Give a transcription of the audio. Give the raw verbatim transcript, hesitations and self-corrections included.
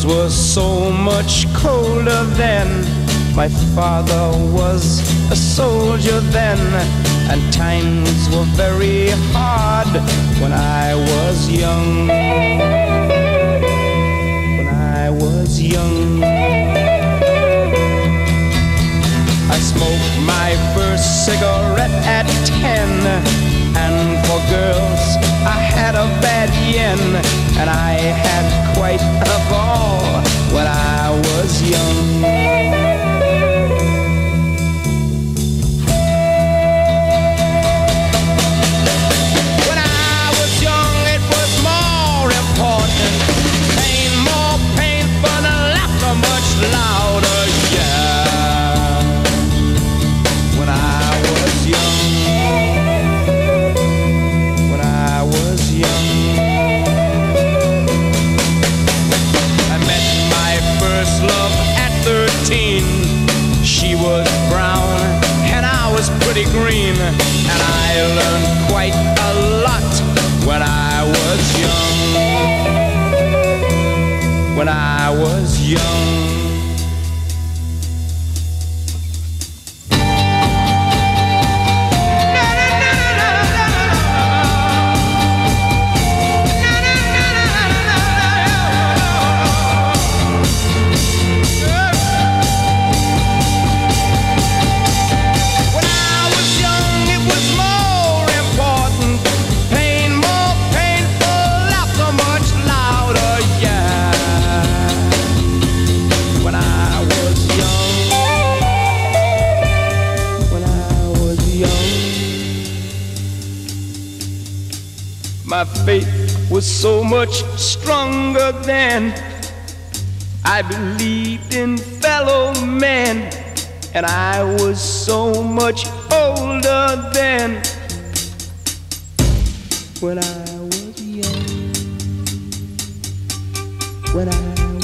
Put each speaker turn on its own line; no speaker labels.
were so much colder then. My father was a soldier then, and times were very hard when I was young. When I was young, I smoked my first cigarette at ten, and for girls I had a bad yen, and I had quite a ball when I was young. When I was young it was more important, pain more painful and laughter much louder, yeah. When I was young, when I was young, I met my first love at thirteen. She was brown and I was pretty green, and I learned quite a lot when I was young. When I was young. My faith was so much stronger then. I believed in fellow men, and I was so much older then. When I was young, when I